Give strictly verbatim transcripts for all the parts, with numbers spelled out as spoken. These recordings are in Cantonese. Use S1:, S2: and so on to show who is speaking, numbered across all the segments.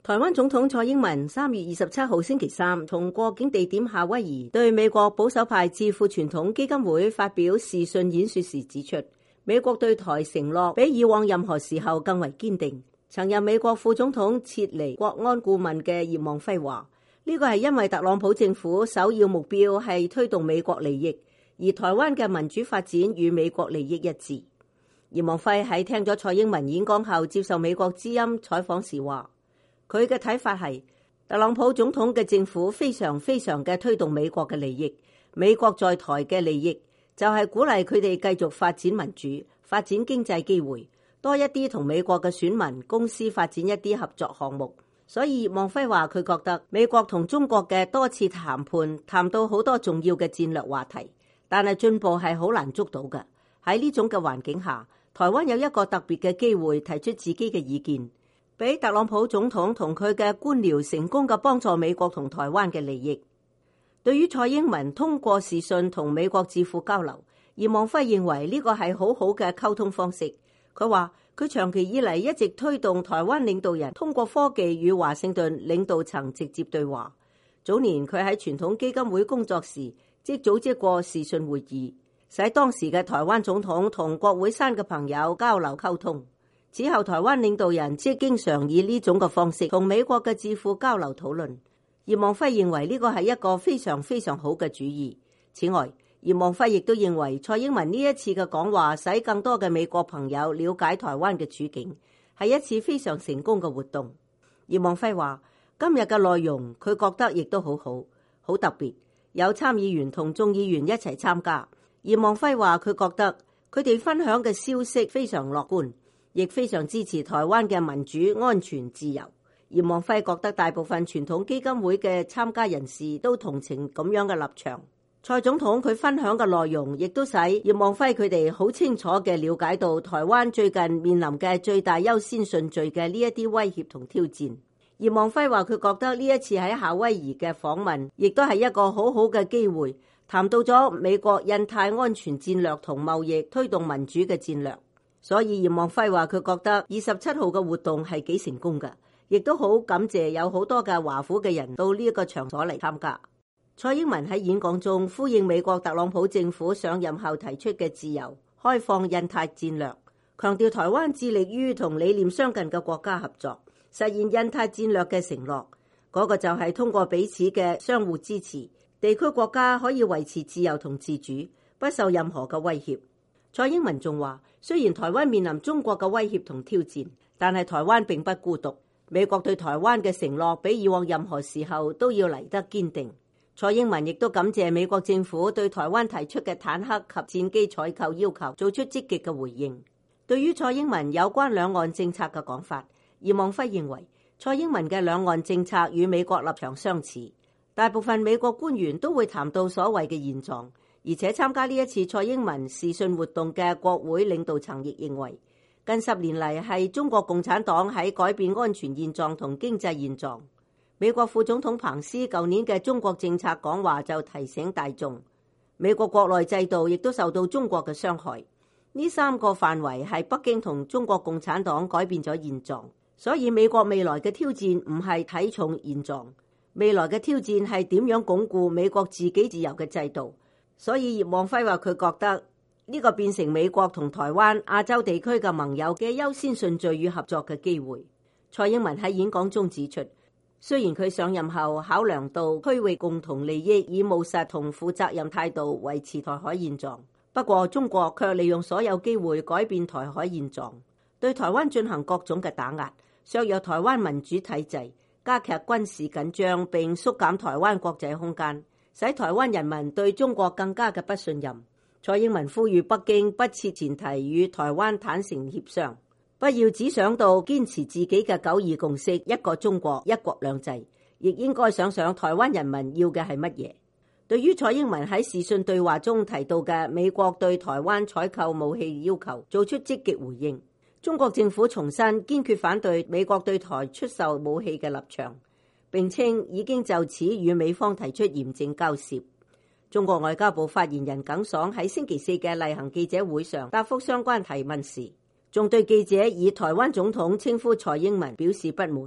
S1: 台灣總統蔡英文三月二十七號星期三從過境地點夏威夷對美國保守派智庫傳統基金會發表視訊演說時指出，美國對台承諾比以往任何時候更為堅定。曾任美國副總統撤離國安顧問嘅葉望輝話，呢個係因為特朗普政府首要目標係推動美國利益，而台灣嘅民主發展與美國利益一致。葉望輝喺聽咗蔡英文演講後接受美國之音採訪時話，佢嘅睇法係特朗普總統嘅政府非常非常嘅推動美國嘅利益，美國在台嘅利益就係鼓勵佢哋繼續發展民主、發展經濟機會，多一啲同美國嘅選民、公司發展一啲合作項目。所以葉望輝話佢覺得美國同中國嘅多次談判談到好多重要嘅戰略話題，但係進步係好難捉到嘅。喺呢種嘅環境下，台灣有一個特別嘅機會提出自己嘅意見，俾特朗普總統同佢嘅官僚成功嘅幫助美國同台灣嘅利益。對於蔡英文通過視訊同美國智庫交流，葉望輝認為呢個係好好嘅溝通方式。佢話佢長期以嚟一直推動台灣領導人通過科技與華盛頓領導層直接對話。早年佢喺傳統基金會工作時，即組織過視訊會議，使當時嘅台灣總統同國會山嘅朋友交流溝通。此後台灣領導人即經常以呢種嘅方式同美國嘅智庫交流討論。葉望輝認為呢個係一個非常非常好嘅主意。此外，葉望輝亦都認為蔡英文呢一次嘅講話使更多嘅美國朋友了解台灣嘅處境，係一次非常成功嘅活動。葉望輝話今日嘅內容佢覺得亦都好好，好特別，有參議員同眾議員一齊參加。葉望輝話佢覺得佢哋分享嘅消息非常樂觀，亦非常支持台灣嘅民主、安全、自由。葉望輝覺得大部分傳統基金會嘅參加人士都同情咁樣嘅立場。蔡總統佢分享嘅內容亦都使葉望輝佢哋好清楚嘅了解到台灣最近面臨嘅最大優先順序嘅呢一啲威脅同挑戰。葉望輝話佢覺得呢一次喺夏威夷嘅訪問亦都係一個好好嘅機會，談到咗美國印太安全戰略同貿易推動民主嘅戰略。所以葉望輝話佢覺得二十七號嘅活動係幾成功㗎，亦都好感謝有好多嘅華府嘅人到呢一個場所嚟參加。蔡英文喺演講中呼應美國特朗普政府上任後提出嘅自由開放印太戰略，強調台灣致力於同理念相近嘅國家合作，實現印太戰略嘅承諾。嗰個就係通過彼此嘅相互支持，地區國家可以維持自由同自主，不受任何嘅威脅。蔡英文仲話，雖然台灣面臨中國嘅威脅同挑戰，但係台灣並不孤獨。美國對台灣嘅承諾比以往任何時候都要嚟得堅定。蔡英文亦都感謝美國政府對台灣提出嘅坦克及戰機採購要求做出積極嘅回應。對於蔡英文有關兩岸政策嘅講法，葉望輝認為蔡英文嘅兩岸政策與美國立場相似。大部分美國官員都會談到所謂嘅現狀，而且參加呢一次蔡英文視訊活動嘅國會領導層亦認為，近十年嚟係中國共產黨喺改變安全現狀同經濟現狀。美國副總統彭斯舊年嘅中國政策講話就提醒大眾，美國國內制度亦都受到中國嘅傷害。呢三個範圍係北京同中國共產黨改變咗現狀，所以美國未來嘅挑戰唔係睇重現狀，未來嘅挑戰係點樣鞏固美國自己自由嘅制度。所以葉望輝話佢覺得呢個變成美國同台灣亞洲地區嘅盟友嘅優先順序與合作嘅機會。蔡英文喺演講中指出，雖然佢上任後考量到區域共同利益，以務實同負責任態度維持台海現狀，不過中國卻利用所有機會改變台海現狀，對台灣進行各種嘅打壓，削弱台灣民主體制，加劇軍事緊張，並縮減台灣國際空間，使台灣人民對中國更加嘅不信任。蔡英文呼籲北京不設前提與台灣坦誠協商，不要只想到堅持自己嘅九二共識、一個中國、一國兩制，亦應該想想台灣人民要嘅係乜嘢。對於蔡英文喺視訊對話中提到嘅美國對台灣採購武器要求，做出積極回應。中國政府重申堅決反對美國對台出售武器嘅立場，並稱已經就此與美方提出嚴正交涉。中國外交部發言人耿爽喺星期四嘅例行記者會上答覆相關提問時，仲對記者以台灣總統稱呼蔡英文表示不滿。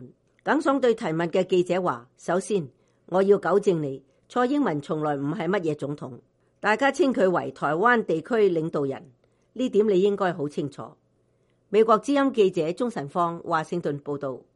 S1: 耿爽對提問嘅記者話：首先，我要糾正你，蔡英文從來唔係乜嘢總統，大家稱佢為台灣地區領導人，呢點你應該好清楚。美國之音記者鍾晨芳華盛頓報道。